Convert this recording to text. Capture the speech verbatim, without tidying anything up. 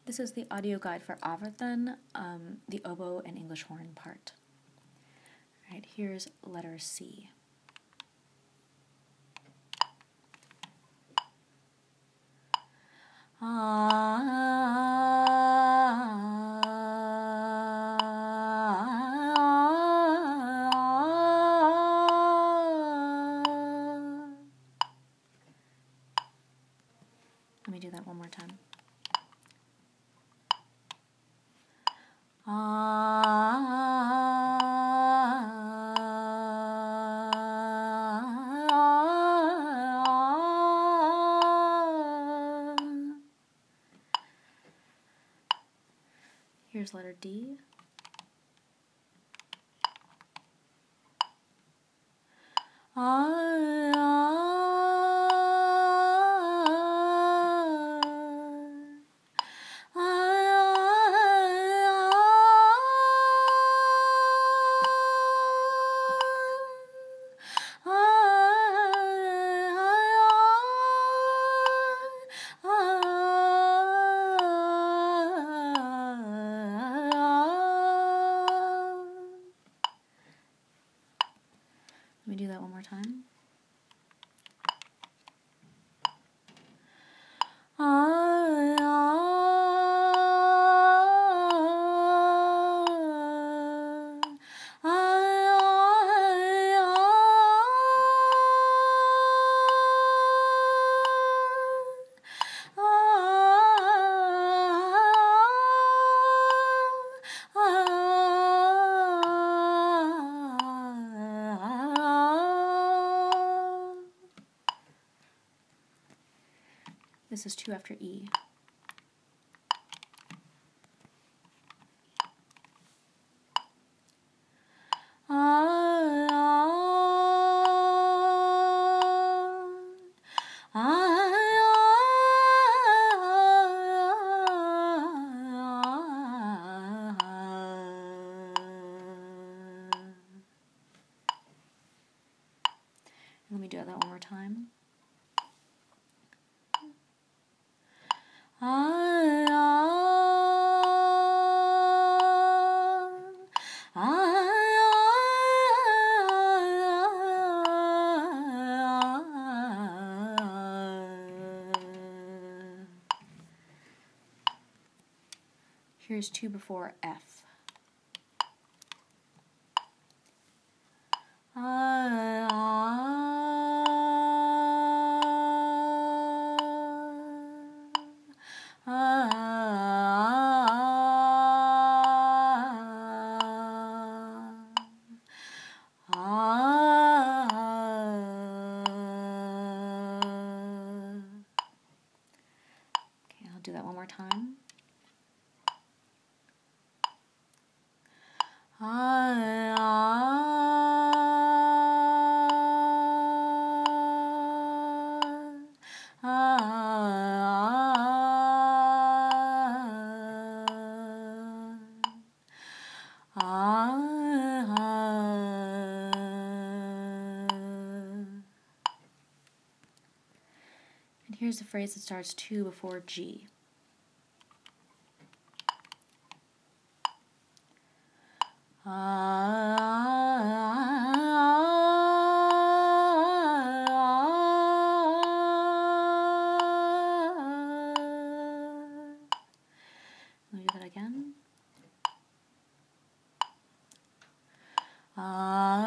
This is the audio guide for Avarthan, um, the oboe and English horn part. All right, here's letter C. Let me do that one more time. Here's letter D. Let me do that one more time. This is two after E. Let me do that one more time. Here's two before F. Okay, I'll do that one more time. And here's the phrase that starts two before G. Let me do that again. Ah.